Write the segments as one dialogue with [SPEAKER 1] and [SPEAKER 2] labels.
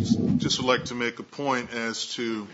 [SPEAKER 1] Just would like to make a point as to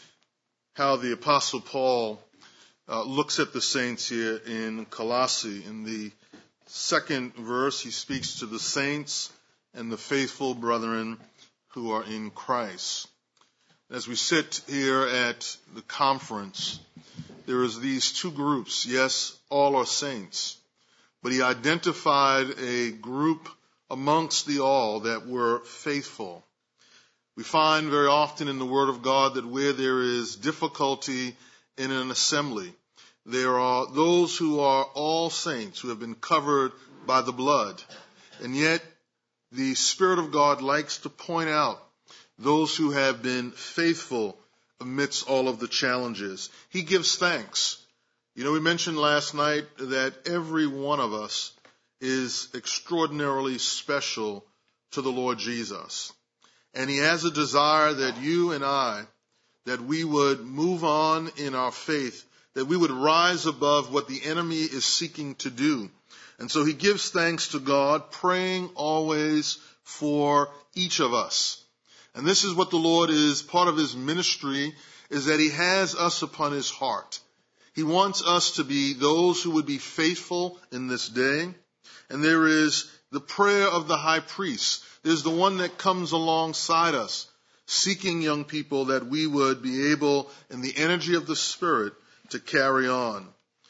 [SPEAKER 1] how the Apostle Paul looks at the saints here in Colossae. In the second verse, he speaks to the saints and the faithful brethren who are in Christ. As we sit here at the conference, there is these two groups. Yes, all are saints, but he identified a group amongst the all that were faithful. We find very often in the Word of God that where there is difficulty in an assembly, there are those who are all saints, who have been covered by the blood. And yet, the Spirit of God likes to point out those who have been faithful amidst all of the challenges. He gives thanks. You know, we mentioned last night that every one of us is extraordinarily special to the Lord Jesus. And he has a desire that you and I, that we would move on in our faith, that we would rise above what the enemy is seeking to do. And so he gives thanks to God, praying always for each of us. And this is what the Lord is, part of his ministry, is that he has us upon his heart. He wants us to be those who would be faithful in this day. And there is the prayer of the high priest. There's the one that comes alongside us, seeking young people that we would be able, in the energy of the Spirit, to carry on.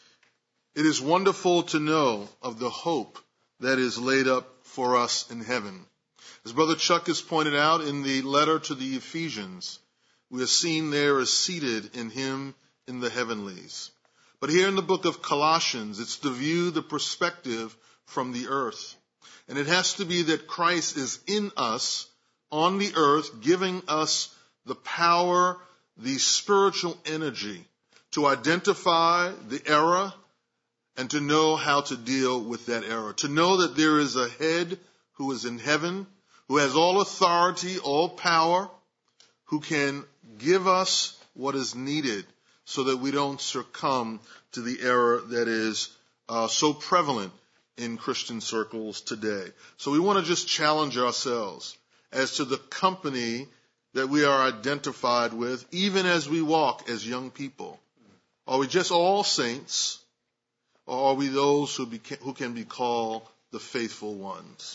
[SPEAKER 1] It is wonderful to know of the hope that is laid up for us in heaven. As Brother Chuck has pointed out in the letter to the Ephesians, we are seen there as seated in him in the heavenlies. But here in the book of Colossians, it's to view the perspective from the earth. And it has to be that Christ is in us on the earth, giving us the power, the spiritual energy to identify the error and to know how to deal with that error. To know that there is a head who is in heaven, who has all authority, all power, who can give us what is needed so that we don't succumb to the error that is so prevalent in Christian circles today. So we want to just challenge ourselves as to the company that we are identified with, even as we walk as young people. Are we just all saints, or are we those who can be called the faithful ones?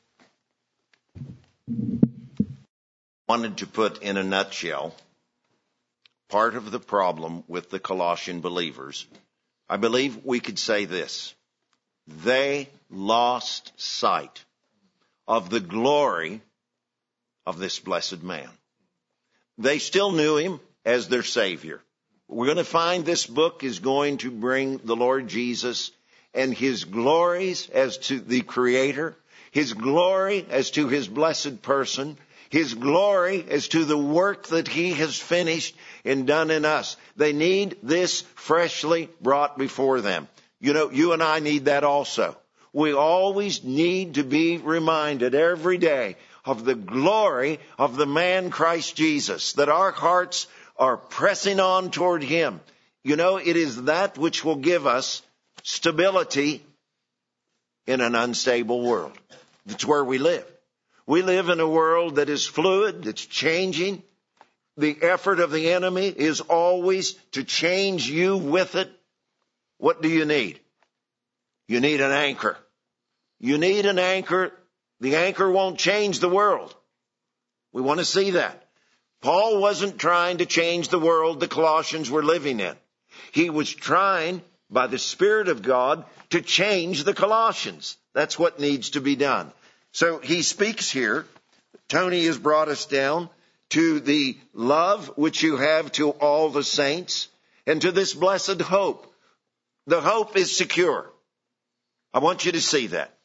[SPEAKER 2] Wanted to put in a nutshell part of the problem with the Colossian believers. I believe we could say this: they lost sight of the glory of this blessed man. They still knew him as their Savior. We're going to find this book is going to bring the Lord Jesus and his glories as to the Creator, his glory as to his blessed person, his glory as to the work that he has finished and done in us. They need this freshly brought before them. You know, you and I need that also. We always need to be reminded every day of the glory of the man Christ Jesus, that our hearts are pressing on toward him. You know, it is that which will give us stability in an unstable world. That's where we live. We live in a world that is fluid, it's changing. The effort of the enemy is always to change you with it. What do you need? You need an anchor. You need an anchor. The anchor won't change the world. We want to see that. Paul wasn't trying to change the world the Colossians were living in. He was trying, by the Spirit of God, to change the Colossians. That's what needs to be done. So he speaks here. Tony has brought us down to the love which you have to all the saints and to this blessed hope. The hope is secure. I want you to see that.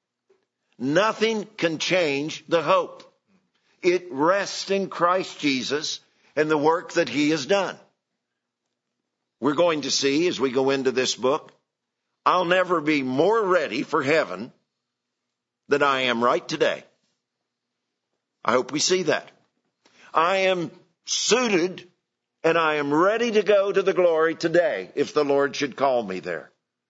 [SPEAKER 2] Nothing can change the hope. It rests in Christ Jesus and the work that he has done. We're going to see as we go into this book, I'll never be more ready for heaven than I am right today. I hope we see that. I am suited and I am ready to go to the glory today if the Lord should call me there.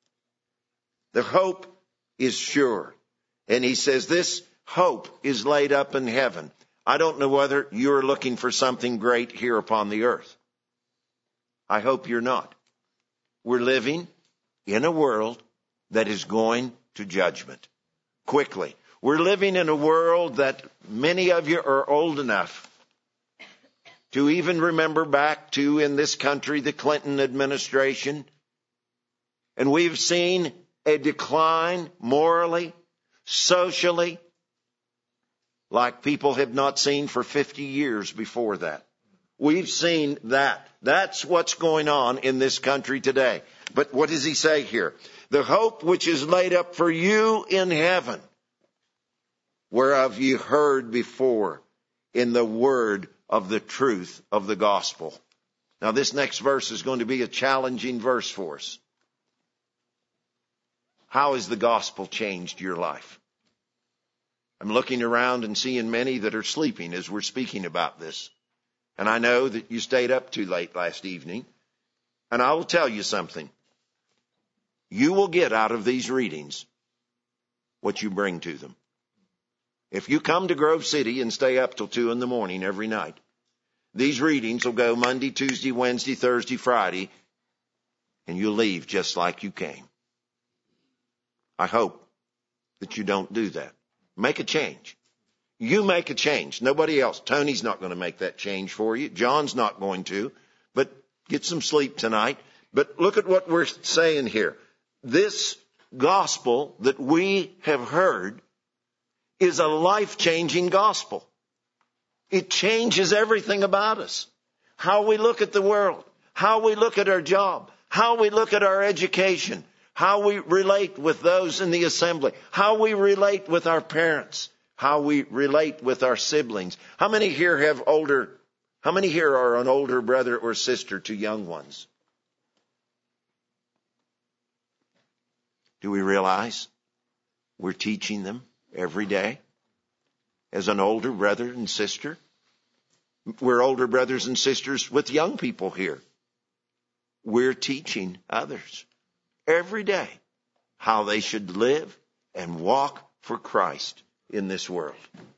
[SPEAKER 2] The hope is sure. And he says this hope is laid up in heaven. I don't know whether you're looking for something great here upon the earth. I hope you're not. We're living in a world that is going to judgment quickly. We're living in a world that many of you are old enough to even remember back to, in this country, the Clinton administration. And we've seen a decline morally, socially, like people have not seen for 50 years before that. We've seen that. That's what's going on in this country today. But what does he say here? The hope which is laid up for you in heaven, whereof you heard before in the word of the truth of the gospel. Now this next verse is going to be a challenging verse for us. How has the gospel changed your life? I'm looking around and seeing many that are sleeping as we're speaking about this. And I know that you stayed up too late last evening. And I will tell you something. You will get out of these readings what you bring to them. If you come to Grove City and stay up till 2 a.m. every night, these readings will go Monday, Tuesday, Wednesday, Thursday, Friday, and you'll leave just like you came. I hope that you don't do that. Make a change. You make a change. Nobody else. Tony's not going to make that change for you. John's not going to. But get some sleep tonight. But look at what we're saying here. This gospel that we have heard is a life-changing gospel. It changes everything about us. How we look at the world. How we look at our job. How we look at our education. How we relate with those in the assembly. How we relate with our parents. How we relate with our siblings. How many here are an older brother or sister to young ones? Do we realize we're teaching them every day as an older brother and sister? We're older brothers and sisters with young people here. We're teaching others every day how they should live and walk for Christ in this world.